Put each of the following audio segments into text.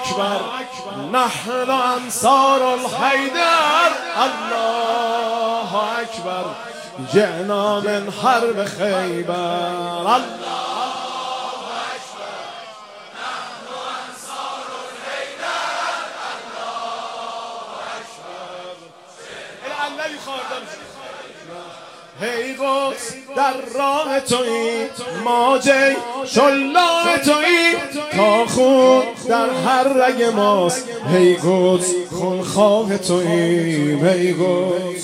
اکبر نحن انصار الحیدر الله اکبر جئنا من حرب خیبر هی قدس در راه تویی ما جی شلاه تویی تا خون در هر رگ ماست هی قدس خونخواه تویی هی قدس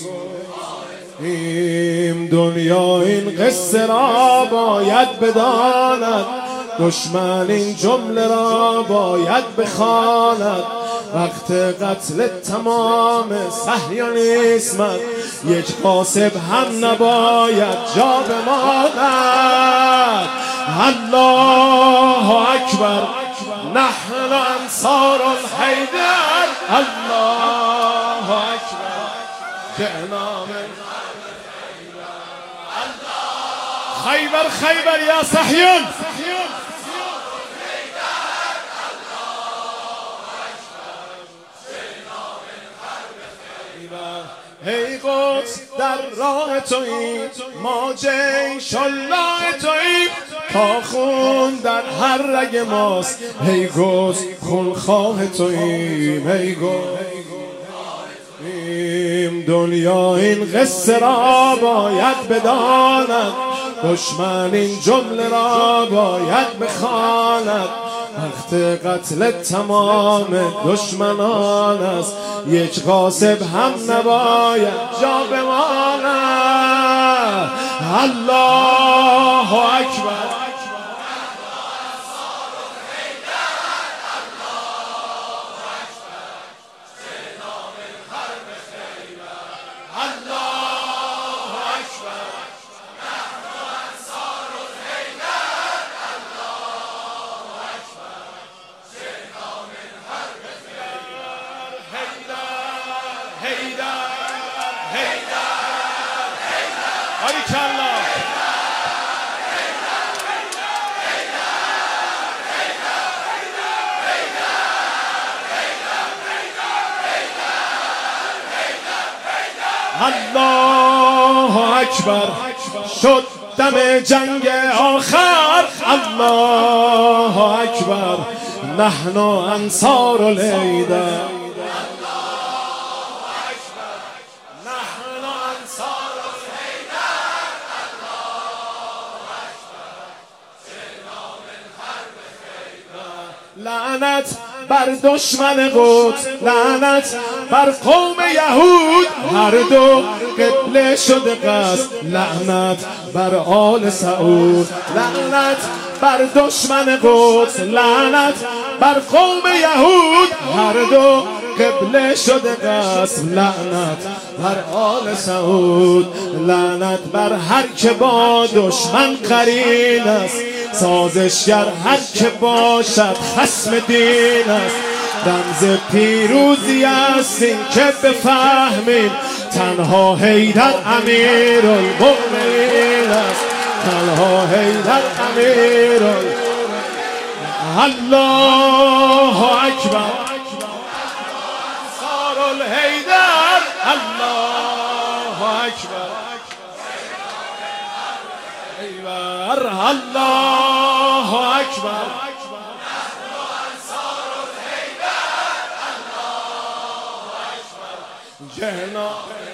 این دنیا این قصه را باید بداند دشمن این جمله را باید بخواند وقت قتل تمام صهیونیسم یک غاصب هم نباید جا بماند الله اکبر نحن انصار الحیدر الله اکبر جئنا من خیبر خیبر یا صهیون هی قدس در راه تویی ما جیش الله تویی تا خون در هر رگ ماست هی قدس خونخواه تویی هی قدس این دنیا این قصه را باید بداند دشمن این جمله را باید بخواند وقت قتل تمام دشمنان است یک غاصب هم نباید جا بماند الله اکبر الله اکبر شد دم جنگ آخر الله اکبر نحن انصار الحیدر لعنت بر دشمن قدس لعنت بر قوم یهود هر دو قبله شده قصد لعنت بر آل سعود لعنت بر دشمن قدس لعنت بر قوم یهود هر دو قبله شده قصد لعنت بر آل سعود لعنت بر هر که با دشمن قرین است سازشگر هر که باشد خصم دین است رمز پیروزی است این که بفهمیم تنها حیدر امیرالمؤمنین است تنها حیدر امیرالمؤمنین الله اکبر انصار الحیدر الله اکبر الله اکبر جهنا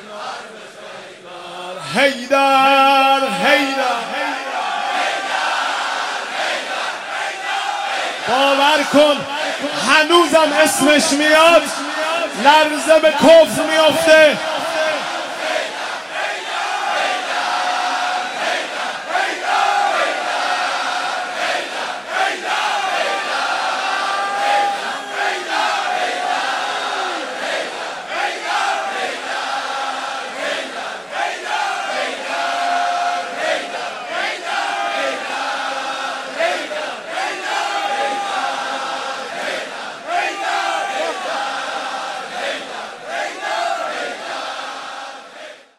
حیدر حیدر باور کن هنوزم اسمش میاد لرزه به کفر میفته